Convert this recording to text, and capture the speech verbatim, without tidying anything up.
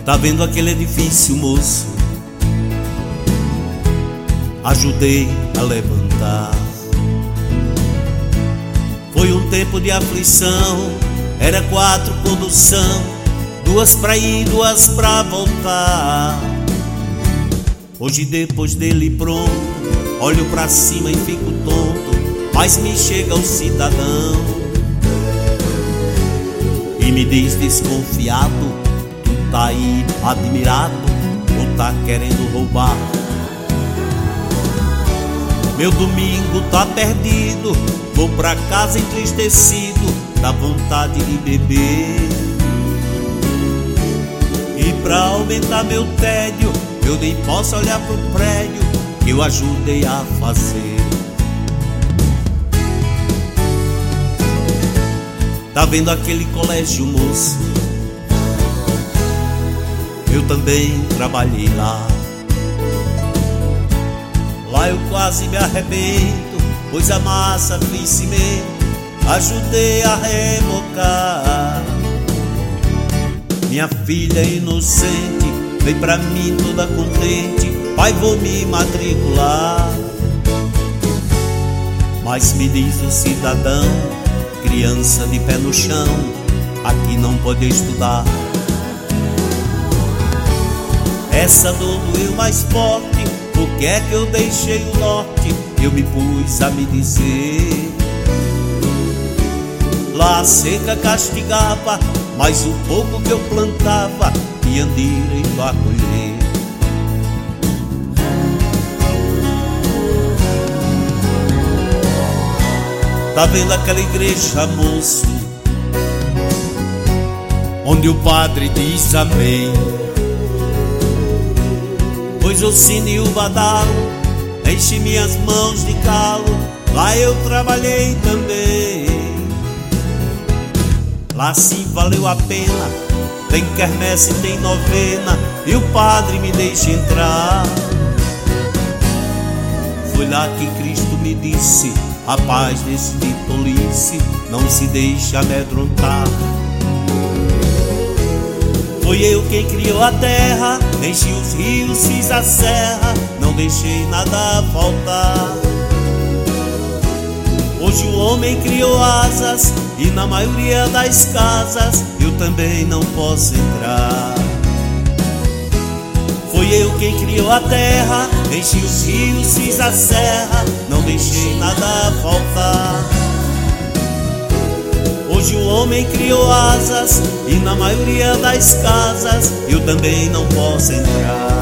Tá vendo aquele edifício, moço? Ajudei a levantar. Foi um tempo de aflição, era quatro condução, duas pra ir, duas pra voltar. Hoje depois dele pronto, olho pra cima e fico tonto, mas me chega o cidadão e me diz desconfiado: tu tá aí admirado ou tá querendo roubar? Meu domingo tá perdido, vou pra casa entristecido, dá vontade de beber. E pra aumentar meu tédio, eu nem posso olhar pro prédio que eu ajudei a fazer. Tá vendo aquele colégio, moço? Eu também trabalhei lá. Lá eu quase me arrebento, pois a massa fiz cimento, ajudei a rebocar. Minha filha inocente vem pra mim toda contente: pai, vou me matricular. Mas me diz o cidadão, criança de pé no chão, aqui não pode estudar. Essa dor doeu mais forte, por que é que eu deixei o norte? Eu me pus a me dizer. Lá a seca castigava, mas o pouco que eu plantava tinha direito a colher. Tá vendo aquela igreja, moço, onde o padre diz amém? Pois o sino e o badalo enche minhas mãos de calo, lá eu trabalhei também. Lá sim valeu a pena, tem quermesse, tem novena, e o padre me deixa entrar. Foi lá que Cristo me disse: rapaz, desse de tolice, não se deixa amedrontar. Foi eu quem criou a terra, enchi os rios, fiz a serra, não deixei nada faltar. Hoje o homem criou asas, e na maioria das casas eu também não posso entrar. Foi eu quem criou a terra, enchi os rios, fiz a serra, não deixei nada faltar. Hoje o homem criou asas, e na maioria das casas eu também não posso entrar.